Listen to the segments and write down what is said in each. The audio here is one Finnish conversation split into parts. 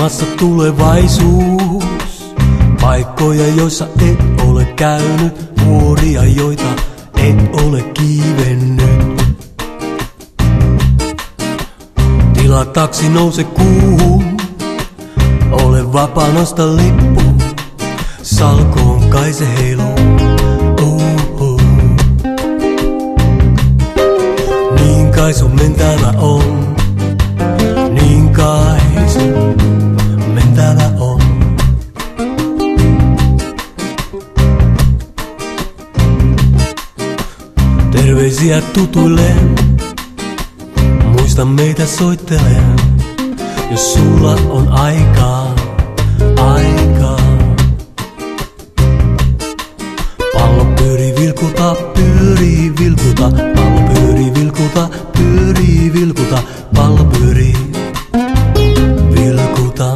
Maassa tulevaisuus, paikkoja joissa et ole käynyt, vuoria joita et ole kiivennyt. Tilaa taksi, nouse kuuhun, ole vapaa, nosta lippu, salkoon kai se heiluu. Niin kai sun mentävä on, niin kai sun mentävä on. Terveisiä tutuille, muista meitä soittelen, jos sulla on aikaa. Pallo pyörii vilkuta, pyörii vilkuta, pallo pyörii vilkuta, pyörii vilkuta, pallo pyörii vilkuta.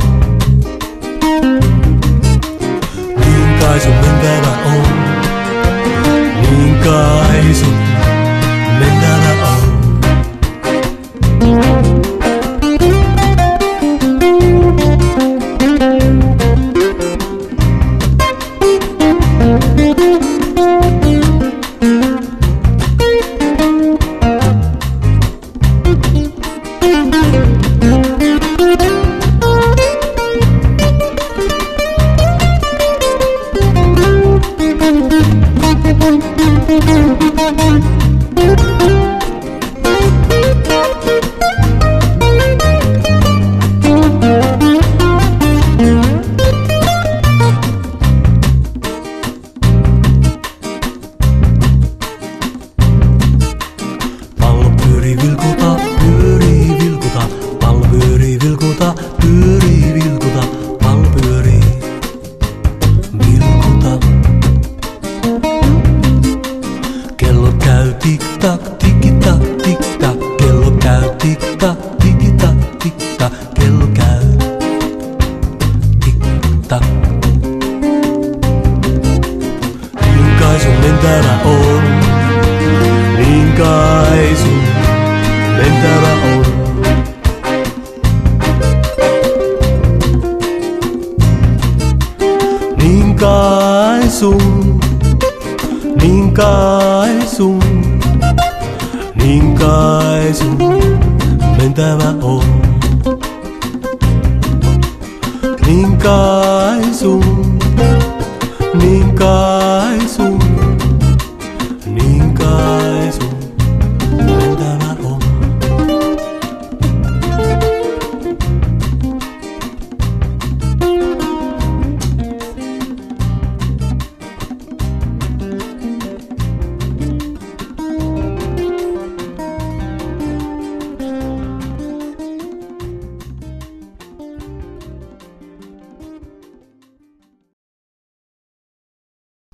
Niin kai sun mentävä on, niin kai sun mentävä on. Pallo pyörii vilkuta, pyörii vilkuta, pallo pyörii vilkuta, pyörii vilkuta, pallo pyörii vilkuta. Kello käy tik-tak, tik-tak, tik-tak, kello käy tik-tak, tik-tak, tik-tak, kello käy tik-tak. Niin kai sun mentävä on, niin kai sun mentävä on. Niin kai sun, niin kai sun, niin kai sun mentävä on. Niin kai